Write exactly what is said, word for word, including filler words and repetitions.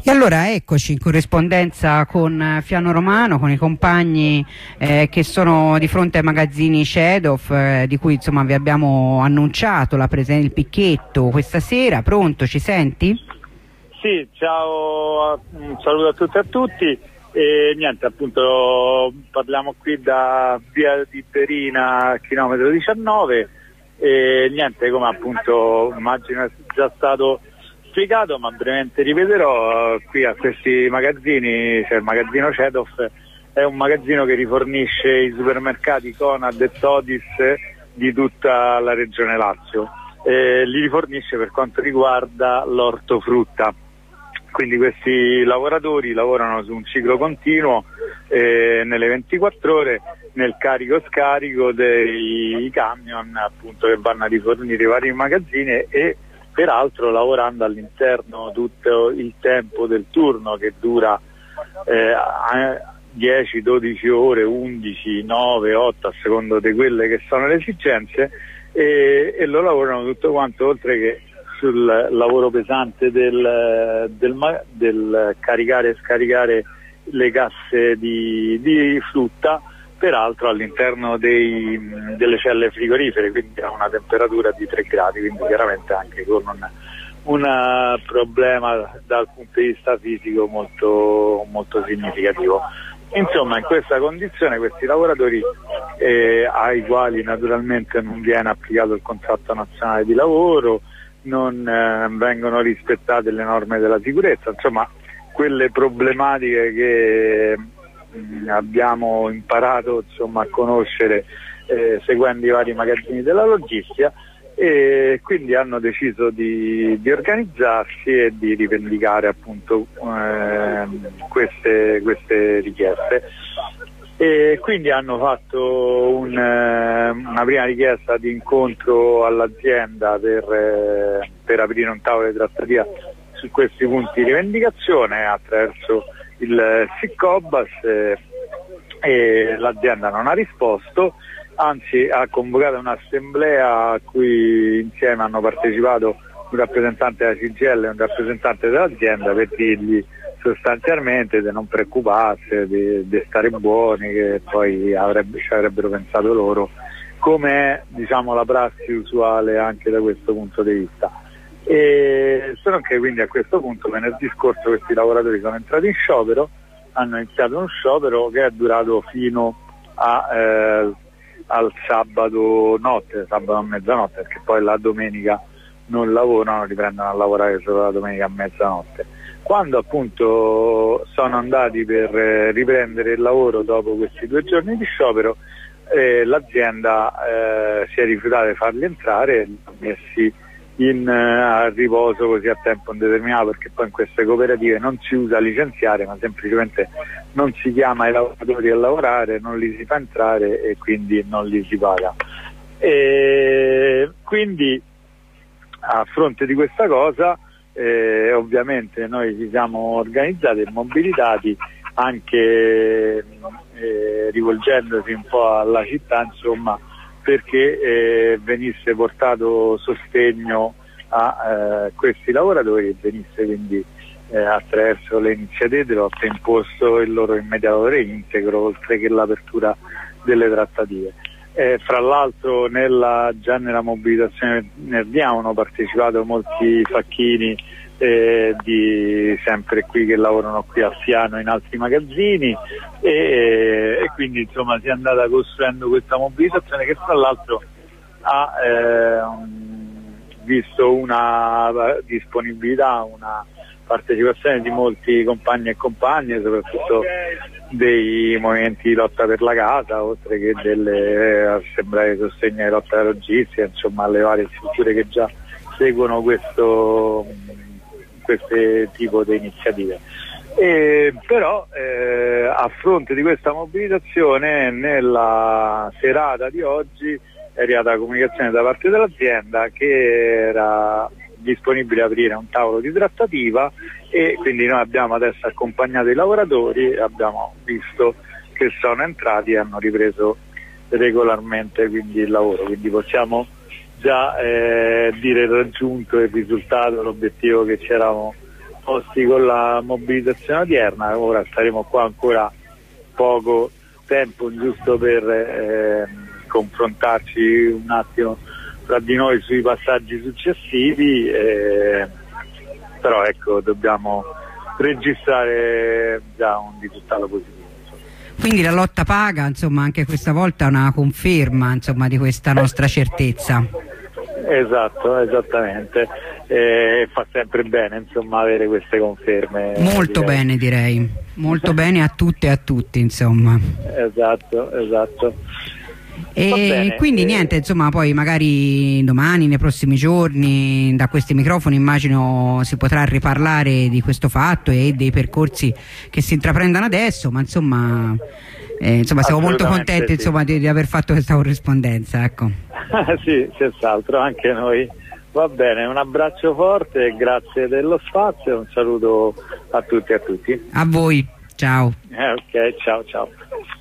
E allora eccoci in corrispondenza con Fiano Romano, con i compagni eh, che sono di fronte ai magazzini Cedov, eh, di cui insomma vi abbiamo annunciato la presenza, il picchetto questa sera. Pronto, ci senti? Sì, ciao, un saluto a tutti e a tutti. E niente, appunto parliamo qui da via di Berina, chilometro diciannove, e niente, come appunto immagino sia già stato spiegato, ma brevemente ripeterò, qui a questi magazzini, c'è cioè il magazzino Cedov, è un magazzino che rifornisce i supermercati Conad e Todis di tutta la regione Lazio, e li rifornisce per quanto riguarda l'ortofrutta. Quindi questi lavoratori lavorano su un ciclo continuo eh, nelle ventiquattro ore nel carico-scarico dei camion appunto che vanno a rifornire i vari magazzini, e peraltro lavorando all'interno tutto il tempo del turno, che dura eh, dieci dodici ore, undici, nove, otto, a secondo di quelle che sono le esigenze, e, e lo lavorano tutto quanto, oltre che sul lavoro pesante del, del, del caricare e scaricare le casse di, di frutta, peraltro all'interno dei, delle celle frigorifere, quindi a una temperatura di tre gradi, quindi chiaramente anche con un, un problema dal punto di vista fisico molto, molto significativo. Insomma, in questa condizione questi lavoratori, eh, ai quali naturalmente non viene applicato il contratto nazionale di lavoro, non eh, vengono rispettate le norme della sicurezza, insomma quelle problematiche che mh, abbiamo imparato insomma a conoscere eh, seguendo i vari magazzini della logistica, e quindi hanno deciso di, di organizzarsi e di rivendicare appunto eh, queste, queste richieste. E quindi hanno fatto un, eh, una prima richiesta di incontro all'azienda per, eh, per aprire un tavolo di trattativa su questi punti di rivendicazione attraverso il SICOBAS, eh, e l'azienda non ha risposto, anzi ha convocato un'assemblea a cui insieme hanno partecipato un rappresentante della C G I L e un rappresentante dell'azienda, per dirgli sostanzialmente di non preoccuparsi, di, di stare buoni, che poi avrebbe, ci avrebbero pensato loro, come è diciamo la prassi usuale anche da questo punto di vista. E solo che quindi a questo punto venerdì scorso questi lavoratori sono entrati in sciopero, hanno iniziato uno sciopero che è durato fino a, eh, al sabato notte, sabato a mezzanotte, perché poi la domenica non lavorano, riprendono a lavorare solo la domenica a mezzanotte. Quando appunto sono andati per eh, riprendere il lavoro dopo questi due giorni di sciopero, eh, l'azienda eh, si è rifiutata di farli entrare e li ha messi in uh, riposo così a tempo indeterminato, perché poi in queste cooperative non si usa licenziare, ma semplicemente non si chiama i lavoratori a lavorare, non li si fa entrare e quindi non li si paga. E quindi a fronte di questa cosa Eh, ovviamente noi ci siamo organizzati e mobilitati anche eh, rivolgendosi un po' alla città, insomma, perché eh, venisse portato sostegno a eh, questi lavoratori e venisse quindi eh, attraverso le iniziative dell'O T imposto il loro immediato reintegro, oltre che l'apertura delle trattative. Eh, fra l'altro nella, già nella mobilitazione venerdì hanno partecipato molti facchini eh, di sempre qui che lavorano qui a Fiano in altri magazzini, e, e quindi insomma si è andata costruendo questa mobilitazione che fra l'altro ha eh, visto una disponibilità, una partecipazione di molti compagni e compagne, soprattutto dei movimenti di lotta per la casa, oltre che delle assemblee di sostegno di lotta alla logistica, insomma alle varie strutture che già seguono questo queste tipo di iniziative. E, però eh, a fronte di questa mobilitazione nella serata di oggi è arrivata la comunicazione da parte dell'azienda che era disponibile ad aprire un tavolo di trattativa, e quindi noi abbiamo adesso accompagnato i lavoratori e abbiamo visto che sono entrati e hanno ripreso regolarmente quindi il lavoro, quindi possiamo già eh, dire raggiunto il risultato, l'obiettivo che ci eravamo posti con la mobilitazione odierna. Ora staremo qua ancora poco tempo, giusto per eh, confrontarci un attimo tra di noi sui passaggi successivi, eh, però ecco, dobbiamo registrare già un risultato positivo. Quindi la lotta paga, insomma, anche questa volta una conferma, insomma, di questa nostra certezza. Esatto, esattamente, e fa sempre bene, insomma, avere queste conferme. Molto direi. Bene, direi, molto bene a tutte e a tutti, insomma. Esatto, esatto. E quindi eh, niente, insomma, poi magari domani, nei prossimi giorni, da questi microfoni immagino si potrà riparlare di questo fatto e dei percorsi che si intraprendono adesso, ma insomma, eh, insomma siamo molto contenti, sì, insomma, di, di aver fatto questa corrispondenza, ecco. Sì, senz'altro, anche noi. Va bene, un abbraccio forte, grazie dello spazio, un saluto a tutti e a tutti. A voi, ciao. Eh, ok, ciao ciao.